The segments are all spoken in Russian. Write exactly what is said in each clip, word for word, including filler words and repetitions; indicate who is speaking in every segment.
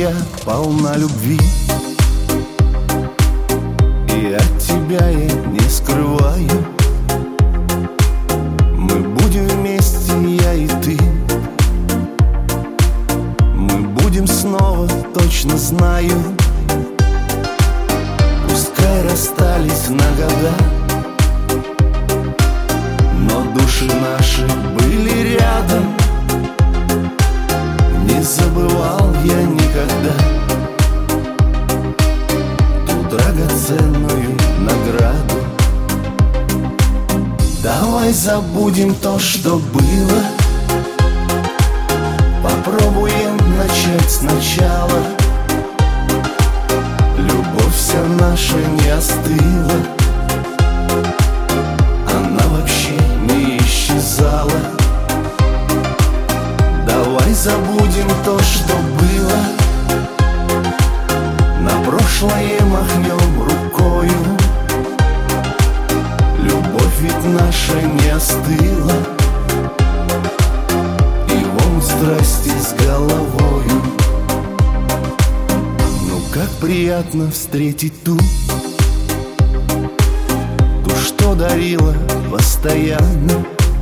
Speaker 1: моя полна любви, и от тебя я не скрываю. Мы будем вместе, я и ты. Мы будем снова, точно знаю. Пускай расстались на года, но души наши были рядом. Не забывал я никогда ту драгоценную награду. Давай забудем то, что было, попробуем начать сначала. Любовь вся наша не остыла, она вообще не исчезала. Давай забудем то, что было, на прошлое махнем рукою. Любовь ведь наша не остыла, и вон страсти с головою. Ну как приятно встретить ту, ту, что дарила постоянно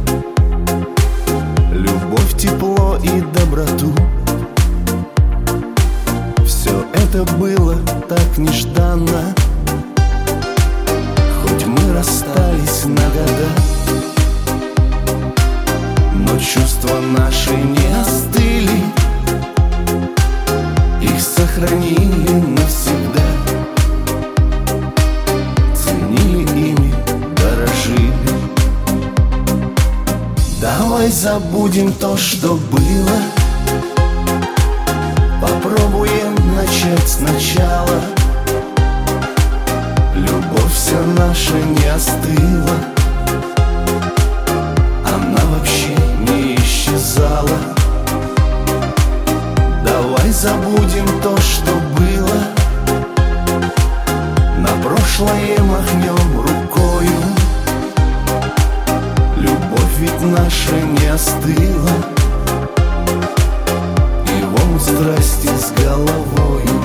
Speaker 1: любовь, тепло и доброту. Все это было так нежданно, хоть мы расстались на года, но чувства наши не остыли, их сохранили навсегда. Ценили ими, дорожили. Давай забудем то, что было, попробуем начать сначала. Любовь вся наша не остыла, она вообще не исчезала. Давай забудем то, что было, на прошлое махнем рукою. Любовь ведь наша не остыла, и вон страсти с головою.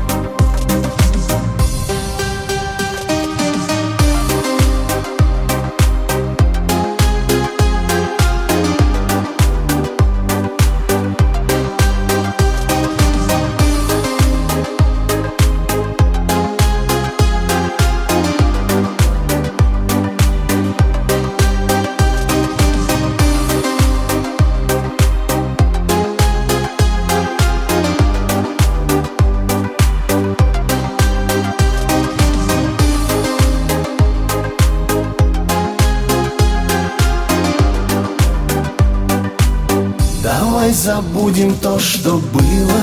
Speaker 1: Давай забудем то, что было,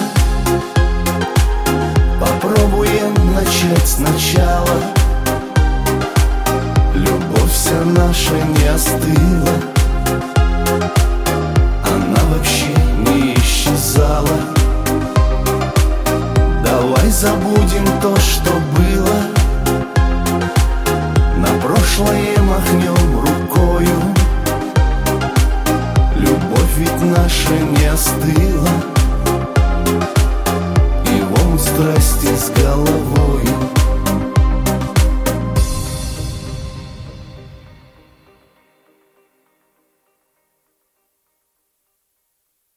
Speaker 1: попробуем начать сначала. Любовь вся наша не остыла, она вообще не исчезала. Давай забудем то, что было, на прошлое махнем рукою. Любовь ведь наша не остыла, и вон страсти с головой.